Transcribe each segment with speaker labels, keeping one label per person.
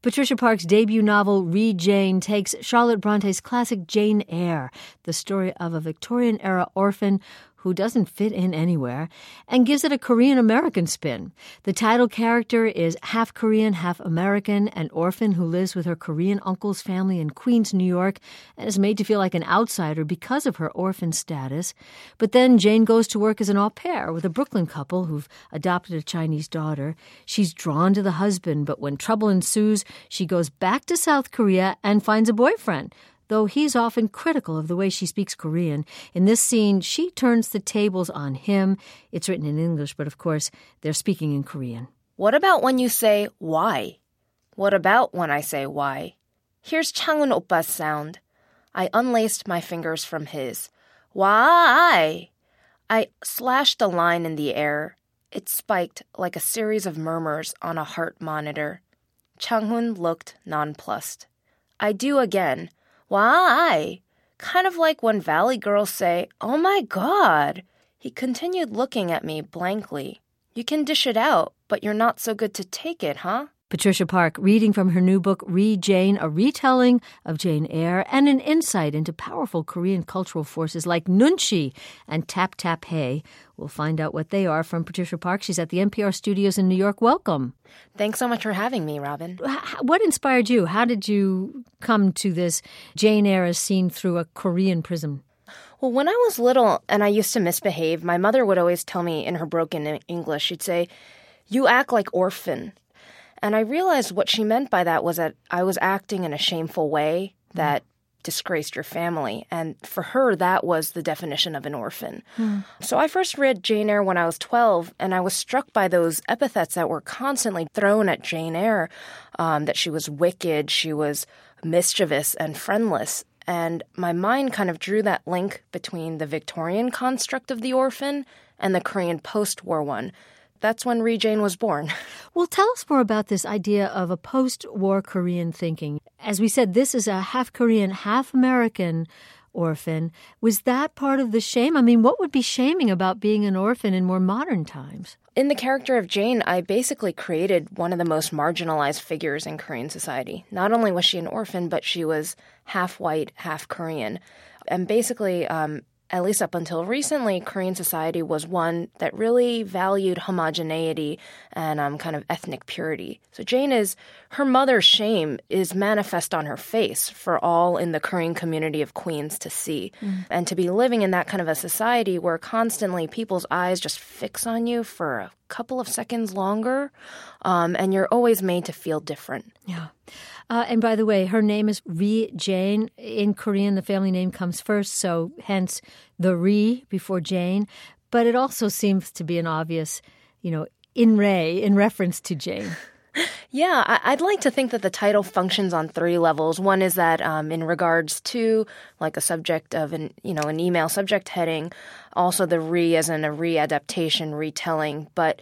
Speaker 1: Patricia Park's debut novel, Read Jane, takes Charlotte Bronte's classic Jane Eyre, the story of a Victorian-era orphan who doesn't fit in anywhere, and gives it a Korean-American spin. The title character is half Korean, half American, an orphan who lives with her Korean uncle's family in Queens, New York, and is made to feel like an outsider because of her orphan status. But then Jane goes to work as an au pair with a Brooklyn couple who've adopted a Chinese daughter. She's drawn to the husband, but when trouble ensues, she goes back to South Korea and finds a boyfriend, though he's often critical of the way she speaks Korean. In this scene, she turns the tables on him. It's written in English, but of course, they're speaking in Korean.
Speaker 2: What about when you say, why? What about when I say, why? Here's Changhoon oppa's sound. I unlaced my fingers from his. Why? I slashed a line in the air. It spiked like a series of murmurs on a heart monitor. Changhoon looked nonplussed. I do again. Why? Kind of like when Valley girls say, oh my God. He continued looking at me blankly. You can dish it out, but you're not so good to take it, huh?
Speaker 1: Patricia Park reading from her new book, Read Jane, a retelling of Jane Eyre and an insight into powerful Korean cultural forces like nunchi and tap tap hey. We'll find out what they are from Patricia Park. She's at the NPR studios in New York. Welcome.
Speaker 2: Thanks so much for having me, Robin.
Speaker 1: What inspired you? How did you come to this Jane Eyre as seen through a Korean prism?
Speaker 2: Well, when I was little and I used to misbehave, my mother would always tell me in her broken English, she'd say, you act like orphan. And I realized what she meant by that was that I was acting in a shameful way that disgraced your family. And for her, that was the definition of an orphan. So I first read Jane Eyre when I was 12, and I was struck by those epithets that were constantly thrown at Jane Eyre, that she was wicked, she was mischievous and friendless. And my mind kind of drew that link between the Victorian construct of the orphan and the Korean post-war one. That's when Read Jane was born.
Speaker 1: Well, tell us more about this idea of a post-war Korean thinking. As we said, this is a half Korean, half American orphan. Was that part of the shame? I mean, what would be shaming about being an orphan in more modern times?
Speaker 2: In the character of Jane, I basically created one of the most marginalized figures in Korean society. Not only was she an orphan, but she was half white, half Korean. And basically, at least up until recently, Korean society was one that really valued homogeneity and kind of ethnic purity. So her mother's shame is manifest on her face for all in the Korean community of Queens to see. And to be living in that kind of a society where constantly people's eyes just fix on you for a couple of seconds longer, and you're always made to feel different.
Speaker 1: Yeah. And by the way, her name is Ri Jane. In Korean, the family name comes first, so hence the Ri before Jane. But it also seems to be an obvious, in reference to Jane.
Speaker 2: Yeah, I'd like to think that the title functions on 3 levels. One is that in regards to like a subject of an email subject heading, also the re as in a readaptation, retelling. But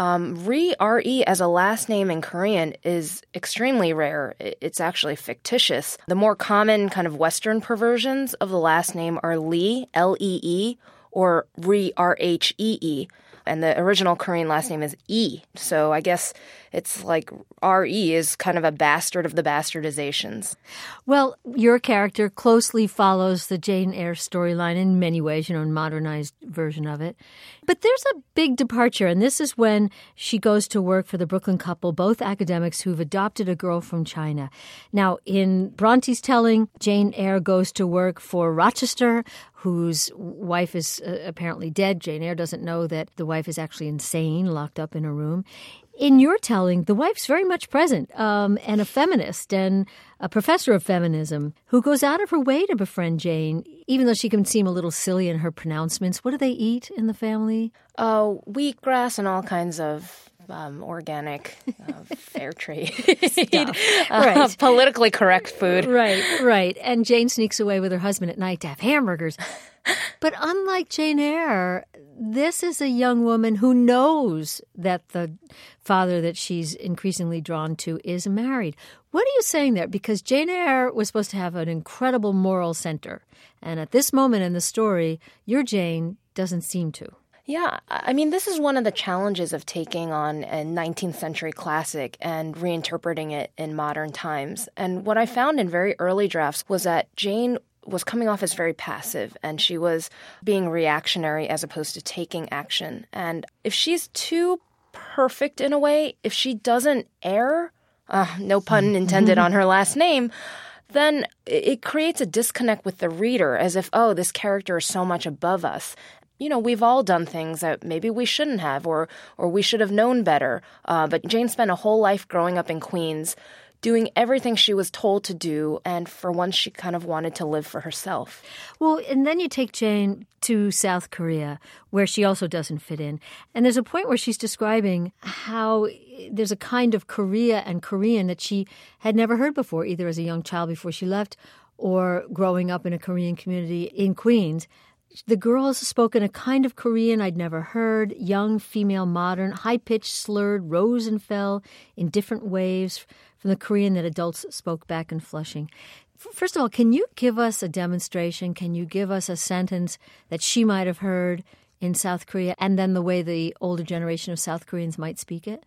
Speaker 2: R-E as a last name in Korean is extremely rare. It's actually fictitious. The more common kind of Western perversions of the last name are Lee, L-E-E, or Ri, R-H-E-E. And the original Korean last name is E. So I guess it's like R-E is kind of a bastard of the bastardizations.
Speaker 1: Well, your character closely follows the Jane Eyre storyline in many ways, a modernized version of it. But there's a big departure, and this is when she goes to work for the Brooklyn couple, both academics who've adopted a girl from China. Now, in Bronte's telling, Jane Eyre goes to work for Rochester, whose wife is apparently dead. Jane Eyre doesn't know that the wife is actually insane, locked up in a room. In your telling, the wife's very much present, and a feminist and a professor of feminism who goes out of her way to befriend Jane, even though she can seem a little silly in her pronouncements. What do they eat in the family?
Speaker 2: Wheatgrass and all kinds of organic, fair trade,
Speaker 1: right.
Speaker 2: Politically correct food.
Speaker 1: Right. And Jane sneaks away with her husband at night to have hamburgers. But unlike Jane Eyre, this is a young woman who knows that the father that she's increasingly drawn to is married. What are you saying there? Because Jane Eyre was supposed to have an incredible moral center. And at this moment in the story, your Jane doesn't seem to.
Speaker 2: Yeah, I mean, this is one of the challenges of taking on a 19th century classic and reinterpreting it in modern times. And what I found in very early drafts was that Jane was coming off as very passive and she was being reactionary as opposed to taking action. And if she's too perfect in a way, if she doesn't err, no pun intended on her last name, then it creates a disconnect with the reader as if, oh, this character is so much above us. You know, we've all done things that maybe we shouldn't have or we should have known better. But Jane spent a whole life growing up in Queens, doing everything she was told to do, and for once she kind of wanted to live for herself.
Speaker 1: Well, and then you take Jane to South Korea, where she also doesn't fit in. And there's a point where she's describing how there's a kind of Korea and Korean that she had never heard before, either as a young child before she left or growing up in a Korean community in Queens. The girls spoke in a kind of Korean I'd never heard, young, female, modern, high-pitched, slurred, rose and fell in different waves from the Korean that adults spoke back in Flushing. First of all, can you give us a demonstration? Can you give us a sentence that she might have heard in South Korea and then the way the older generation of South Koreans might speak it?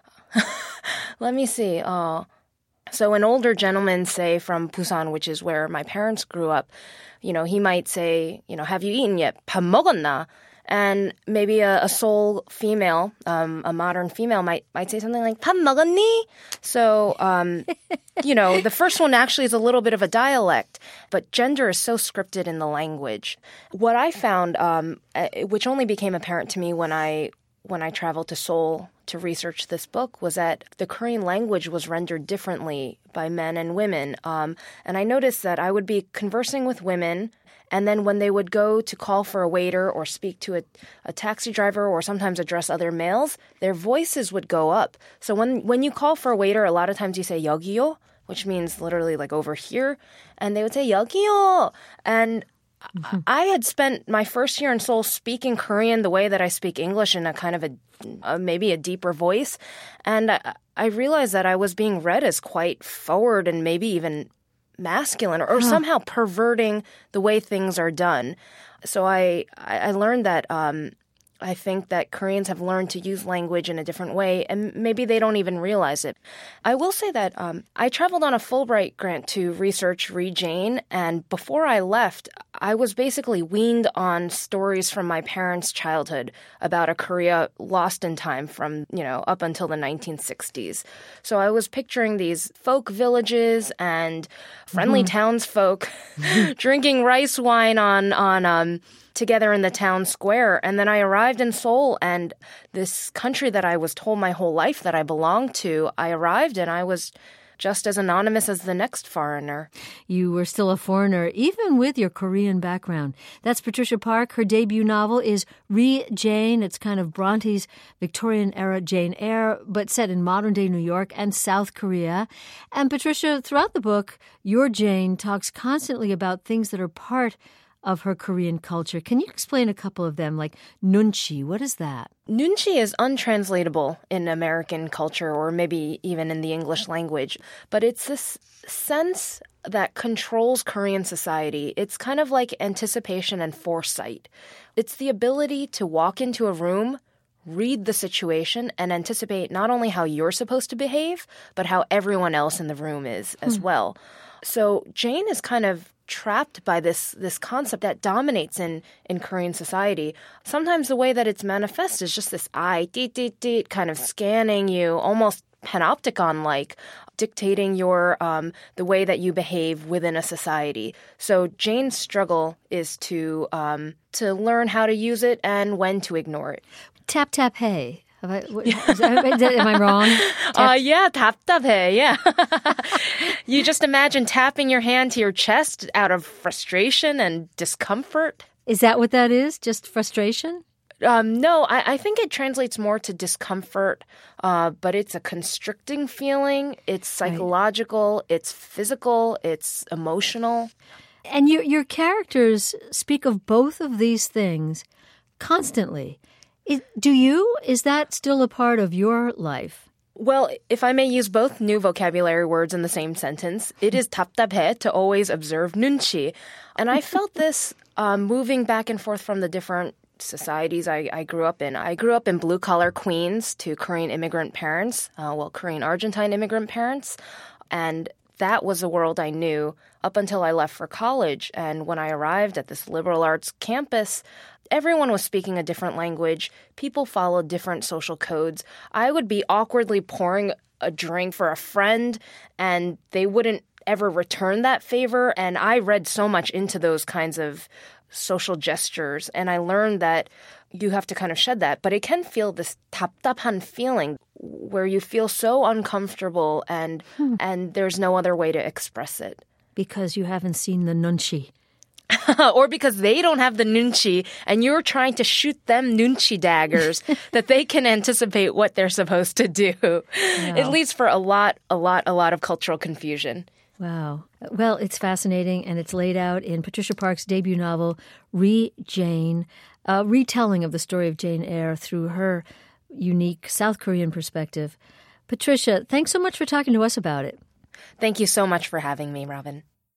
Speaker 2: Let me see. So an older gentleman, say, from Busan, which is where my parents grew up, you know, he might say, you know, have you eaten yet? 밥 먹었나? And maybe a Seoul female, a modern female might say something like, 밥 먹었니? So, you know, the first one actually is a little bit of a dialect, but gender is so scripted in the language. What I found, which only became apparent to me when I traveled to Seoul to research this book, was that the Korean language was rendered differently by men and women. And I noticed that I would be conversing with women, and then when they would go to call for a waiter or speak to a taxi driver or sometimes address other males, their voices would go up. So when you call for a waiter, a lot of times you say 여기요, which means literally like over here. And they would say 여기요. And I had spent my first year in Seoul speaking Korean the way that I speak English in a kind of maybe a deeper voice. And I realized that I was being read as quite forward and maybe even masculine or somehow perverting the way things are done. So I learned that I think that Koreans have learned to use language in a different way, and maybe they don't even realize it. I will say that I traveled on a Fulbright grant to research Read Jane, and before I left, I was basically weaned on stories from my parents' childhood about a Korea lost in time from, you know, up until the 1960s. So I was picturing these folk villages and friendly townsfolk drinking rice wine on together in the town square. And then I arrived in Seoul, and this country that I was told my whole life that I belonged to, I arrived and I was just as anonymous as the next foreigner.
Speaker 1: You were still a foreigner, even with your Korean background. That's Patricia Park. Her debut novel is Read Jane. It's kind of Bronte's Victorian-era Jane Eyre, but set in modern-day New York and South Korea. And Patricia, throughout the book, your Jane talks constantly about things that are part of her Korean culture. Can you explain a couple of them, like nunchi? What is that?
Speaker 2: Nunchi is untranslatable in American culture or maybe even in the English language, but it's this sense that controls Korean society. It's kind of like anticipation and foresight. It's the ability to walk into a room, read the situation, and anticipate not only how you're supposed to behave, but how everyone else in the room is as well. So Jane is kind of trapped by this concept that dominates in Korean society. Sometimes the way that it's manifest is just this eye, deet, kind of scanning you, almost panopticon-like, dictating your the way that you behave within a society. So Jane's struggle is to learn how to use it and when to ignore it.
Speaker 1: Tap, tap, hey. Am I wrong?
Speaker 2: Yeah, 답답해, yeah. You just imagine tapping your hand to your chest out of frustration and discomfort.
Speaker 1: Is that what that is? Just frustration?
Speaker 2: No, I think it translates more to discomfort, but it's a constricting feeling. It's psychological, it's physical, it's emotional.
Speaker 1: And your characters speak of both of these things constantly. Is that still a part of your life?
Speaker 2: Well, if I may use both new vocabulary words in the same sentence, it is 답답해 to always observe 눈치. And I felt this moving back and forth from the different societies I grew up in. I grew up in blue-collar Queens to Korean immigrant parents, Korean-Argentine immigrant parents, and that was a world I knew up until I left for college. And when I arrived at this liberal arts campus, everyone was speaking a different language. People followed different social codes. I would be awkwardly pouring a drink for a friend, and they wouldn't ever return that favor. And I read so much into those kinds of social gestures, and I learned that you have to kind of shed that. But it can feel this 답답한 feeling where you feel so uncomfortable and there's no other way to express it.
Speaker 1: Because you haven't seen the nunchi.
Speaker 2: Or because they don't have the nunchi and you're trying to shoot them nunchi daggers that they can anticipate what they're supposed to do. Wow. It leads for a lot of cultural confusion.
Speaker 1: Wow. Well, it's fascinating, and it's laid out in Patricia Park's debut novel, Re-Jane, a retelling of the story of Jane Eyre through her unique South Korean perspective. Patricia, thanks so much for talking to us about it.
Speaker 2: Thank you so much for having me, Robin.